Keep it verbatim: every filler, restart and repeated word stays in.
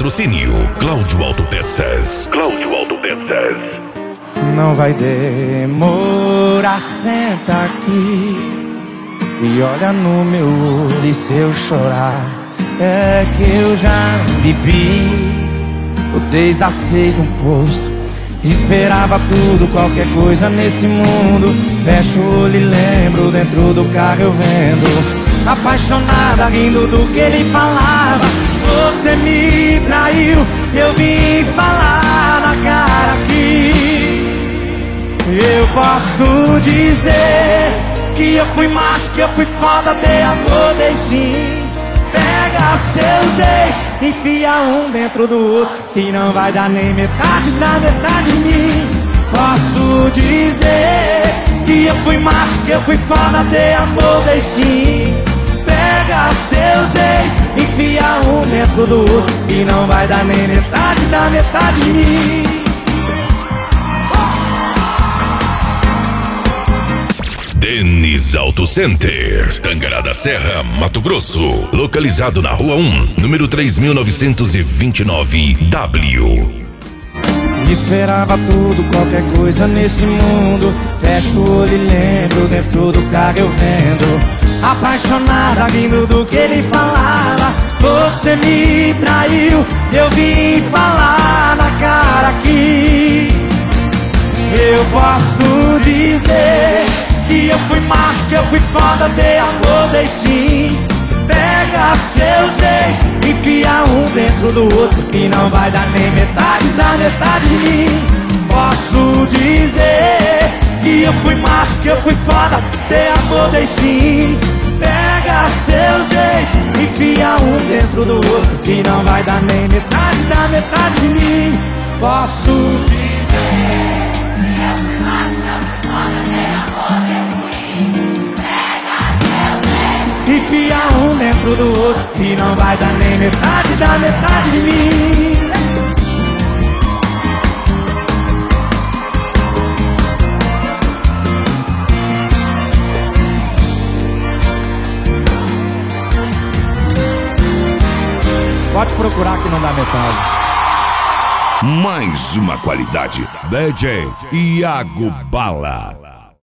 Patrocínio Cláudio Autopeças. Cláudio Autopeças. Não vai demorar, senta aqui e olha no meu olho, e se eu chorar é que eu já bebi desde as seis no posto. Esperava tudo, qualquer coisa nesse mundo. Fecho o olho e lembro, dentro do carro eu vendo, apaixonada, rindo do que ele falava. Você me traiu, eu vim falar na cara aqui. Eu posso dizer que eu fui macho, que eu fui foda, dei amor, dei sim. Pega seus ex, enfia um dentro do outro, e não vai dar nem metade da metade de mim. Posso dizer que eu fui macho, que eu fui foda, dei amor, dei sim. Pega seus ex, enfia um dentro do outro, e não vai dar nem metade da metade de mim. Denis Auto Center, Tangará da Serra, Mato Grosso. Localizado na Rua um, número três mil novecentos e vinte e nove, W. Esperava tudo, qualquer coisa nesse mundo. Fecho o olho e lembro, dentro do carro eu vendo, apaixonada, rindo do que ele falava. Você me traiu, eu vim falar na cara aqui. Eu posso dizer que eu fui macho, que eu fui foda, dei amor, dei sim. Pega seus ex, enfia um dentro do outro, que não vai dar nem metade da metade de mim. Posso dizer que eu fui macho, que eu fui foda, dei amor, dei sim. Pega seus ex, enfia um dentro do outro, que não vai dar nem metade da metade de mim. Posso dizer que eu fui macho, que eu fui foda, dei amor, dei sim. Pega seus ex, enfia um dentro do outro, que não vai dar nem metade da metade de mim. Pode procurar que não dá metade. Mais uma qualidade. D J Iago Bala.